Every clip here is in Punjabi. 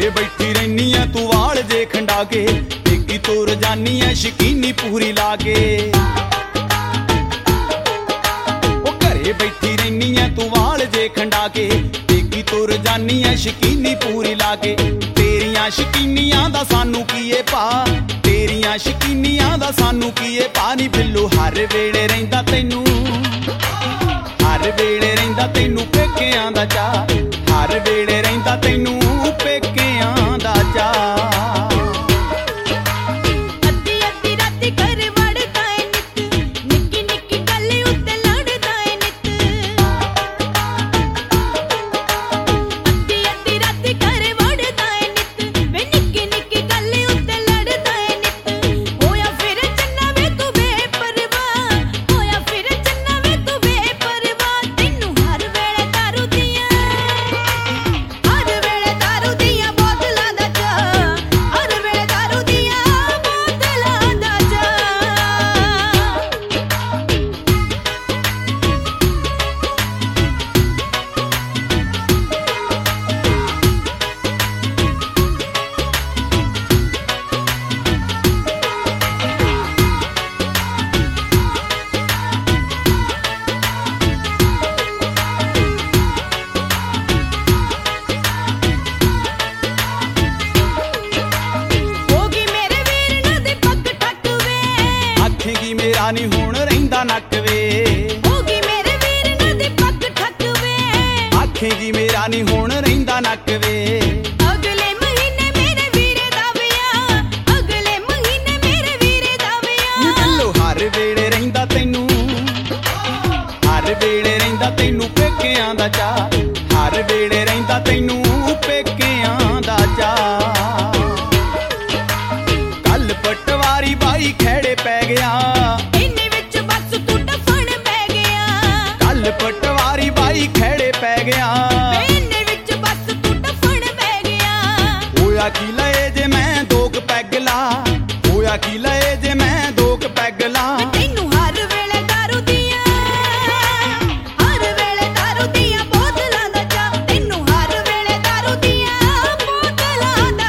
ਘਰੇ ਬੈਠੀ ਰਹਿਨੀ ਐ ਤੂੰ ਵਾਲ ਜੇ ਖੰਡਾ ਕੇ, ਪੇਕੀ ਤੁਰ ਜਾਨੀ ਐ ਸ਼ਕੀਨੀ ਪੂਰੀ ਲਾ ਕੇ। ਉਹ ਘਰੇ ਬੈਠੀ ਰਹਿਨੀ ਐ ਤੂੰ ਵਾਲ ਜੇ ਖੰਡਾ ਕੇ, ਪੇਕੀ ਤੁਰ ਜਾਨੀ ਐ ਸ਼ਕੀਨੀ ਪੂਰੀ ਲਾ ਕੇ। ਤੇਰੀਆਂ ਸ਼ਕੀਨੀਆਂ ਦਾ ਸਾਨੂੰ ਕੀ ਏ ਭਾ, ਤੇਰੀਆਂ ਸ਼ਕੀਨੀਆਂ ਦਾ ਸਾਨੂੰ ਕੀ ਏ ਭਾ। ਨੀ ਬਿੱਲੂ ਹਰ ਵੇਲੇ ਰਹਿੰਦਾ ਤੈਨੂੰ, ਹਰ ਵੇਲੇ ਰਹਿੰਦਾ ਤੈਨੂੰ ਪੇਕਿਆਂ ਦਾ ਚਾਅ, ਹਰ ਵੇਲੇ ਰਹਿੰਦਾ ਤੈਨੂੰ ਪੇਕਿਆਂ ਦਾ ਚਾਅ। ਮੇਰਾ ਨੀ ਹੁਣ ਰਹਿੰਦਾ ਨੱਕ ਵੇ, ਹੋਗੀ ਮੇਰੇ ਵੀਰ ਨਾ ਦੀ ਪੱਗ ਠੱਕ ਵੇ। ਆਖੇਗੀ ਮੇਰਾ ਨੀ ਹੁਣ ਰਹਿੰਦਾ ਨੱਕ ਵੇ। ਅਗਲੇ ਮਹੀਨੇ ਮੇਰੇ ਵੀਰੇ ਦਾ ਵਿਆਹ, ਅਗਲੇ ਮਹੀਨੇ ਮੇਰੇ ਵੀਰੇ ਦਾ ਵਿਆਹ। ਨੀ ਬਿੱਲੂ ਹਰ ਵੇਲੇ ਰਹਿੰਦਾ ਤੈਨੂੰ, ਹਰ ਵੇਲੇ ਰਹਿੰਦਾ ਤੈਨੂੰ ਪੇਕਿਆਂ ਦਾ ਚਾਅ, ਹਰ ਵੇਲੇ ਰਹਿੰਦਾ ਤੈਨੂੰ ਪੇਕਿਆਂ ਦਾ ਚਾਅ। ਕੱਲ ਪਟਵਾਰੀ ਬਾਈ ਖੇੜੇ ਪੈ ਗਿਆ, ਪਟਵਾਰੀ ਬਾਈ ਖੇੜੇ ਪੈ ਗਿਆ। ਇਹਨੇ ਵਿੱਚ ਬਸ ਤੂੰ ਟਫਣ ਪੈ ਗਿਆ। ਹੋਇਆ ਕੀ ਲਏ ਜੇ ਮੈਂ ਦੋ ਕੁ ਪੈਗ ਲਾ, ਹੋਇਆ ਕੀ ਲਏ ਜੇ ਮੈਂ ਦੋ ਕੁ ਪੈਗ ਲਾ। ਤੈਨੂੰ ਹਰ ਵੇਲੇ ਦਾਰੂ ਦੀਆਂ, ਹਰ ਵੇਲੇ ਦਾਰੂ ਦੀਆਂ ਬੋਤਲਾਂ ਦਾ ਚਾਅ, ਤੈਨੂੰ ਹਰ ਵੇਲੇ ਦਾਰੂ ਦੀਆਂ ਬੋਤਲਾਂ ਦਾ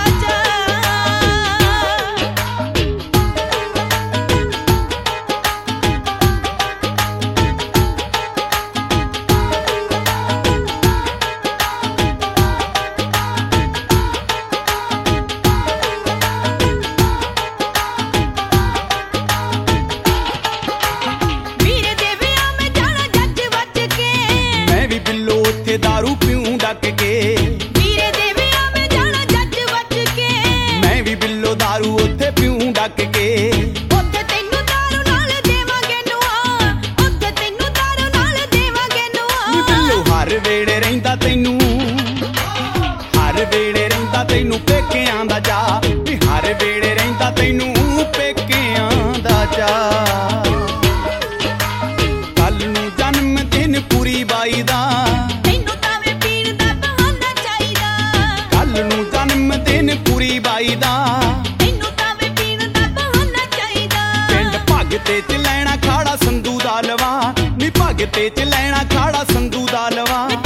ਦਾਰੂ ਪੀਉਂ ਡੱਕ ਕੇ। ਵੀਰੇ ਦੇ ਵਿਆਹ ਮੈਂ ਜਾਣਾ ਜੱਜ ਵੱਜ ਕੇ, ਮੈਂ ਵੀ ਬਿੱਲੋ ਦਾਰੂ ਉੱਥੇ ਪੀਉਂ ਡੱਕ ਕੇ। ਉੱਥੇ ਤੈਨੂੰ ਦਾਰੂ ਨਾਲ ਦੇਵਾਂਗੇ ਨੂਆ, ਉੱਥੇ ਤੈਨੂੰ ਦਾਰੂ ਨਾਲ ਦੇਵਾਂਗੇ ਨੂਆ। ਨੀ ਬਿੱਲੋ ਹਰ ਵੇਲੇ ਰਹਿੰਦਾ ਤੈਨੂੰ, ਹਰ ਵੇਲੇ ਰਹਿੰਦਾ ਤੈਨੂੰ ਪੇਕਿਆਂ ਦਾ ਚਾਅ, ਨੀ ਹਰ ਵੇਲੇ ਰਹਿੰਦਾ ਤੈਨੂੰ ਪੇਕਿਆਂ ਦਾ ਚਾਅ। ਕੱਲ ਨੂੰ ਜਨਮ ਦਿਨ ਪੂਰੀ ਬਾਈ ਦਾ, ਪੂਰੀ ਬਾਈ ਦਾ ਤੈਨੂੰ ਤਾਂ ਵੇ ਪੀਣ ਦਾ ਬਹਾਨਾ ਚਾਹੀਦਾ। ਪਿੰਡ ਭਗਤੇ ਚ ਲੈਣਾ ਖਾੜਾ ਸੰਧੂ ਦਾ ਲਵਾ, ਨੀ ਭਗਤੇ ਚ ਲੈਣਾ ਖਾੜਾ ਸੰਧੂ ਦਾ ਲਵਾ।